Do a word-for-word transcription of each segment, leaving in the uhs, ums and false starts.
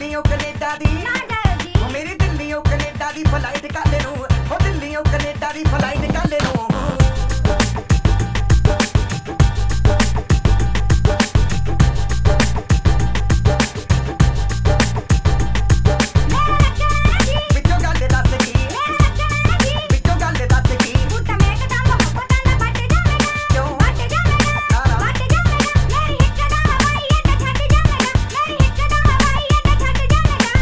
ਦਿੱਲੀੋਂ Canada ਦੀ ਨਾ ਜਾਇਓ ਜੀ। ਉਹ ਮੇਰੀ ਦਿੱਲੀੋਂ ਕੈਨੇਡਾ ਦੀ ਫਲਾਈਟ ਕੱਲ ਨੂੰ ਉਹ ਦਿੱਲੀੋਂ ਕੈਨੇਡਾ ਦੀ ਫਲਾਈਟ ਕੱਲ ਨੂੰ ਵਿੱਚੋਂ ਗੱਲ ਦੱਸ ਕੀ ਵਿੱਚੋਂ ਗੱਲ ਦੱਸ ਕੀ ਤੂੰ ਤਾਂ ਮੇਰੇ ਕਦਮ ਮੁਹੱਬਤਾਂ ਦਾ ਵੱਟ ਜਾਵੇਗਾ ਕਿਉਂ ਵੱਟ ਜਾਵੇਗਾ ਵੱਟ ਜਾਵੇਗਾ ਮੇਰੀ ਹਿੱਕ ਦਾ ਹਵਾਈ ਅੱਡਾ ਛੱਡ ਜਾਵੇਗਾ ਮੇਰੀ ਹਿੱਕ ਦਾ ਹਵਾਈ ਅੱਡਾ ਛੱਡ ਜਾਵੇਗਾ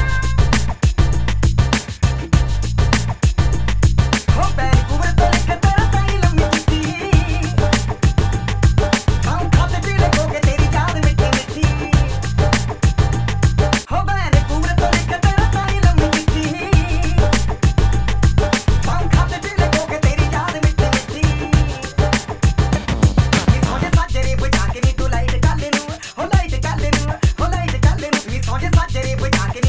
ਹੋ ਵੈਨਕੂਵਰ ਤੋਂ ਲੈ ਕੇ ਤੇਰਾ ਤਾਈ ਲੰਮੀ ਚਿੱਠੀ ਆਉਂ ਖਾਤੇ ਪੀ ਲੱਗੋਗੇ ਤੇਰੀ ਯਾਦ ਮਿੱਠੀ ਮਿੱਠੀ ਹੋ ਵੈਨਕੂਵਰ ਤੋਂ ਲੈ ਕੇ ਤੇਰਾ ਤਾਈ ਲੰਮੀ ਚਿੱਠੀ ਆਉਂ ਖਾਤੇ ਪੀ ਲੱਗੋਗੇ ਤੇਰੀ ਯਾਦ ਮਿੱਠੀ ਮਿੱਠੀ ਨੀ ਸੋਹਣੇ ਸਾਜਰੇ ਬਜਾ ਕੇ ਨੀ ਤੂੰ ਲਾਈਟ ਕੱਲ ਨੂੰ ਹੋ ਲਾਈਟ ਕੱਲ ਨੂੰ ਹੋ ਲਾਈਟ ਕੱਲ ਨੂੰ ਨੀ ਸੋਹਣੇ ਸਾਜਰੇ ਬਜਾ ਕੇ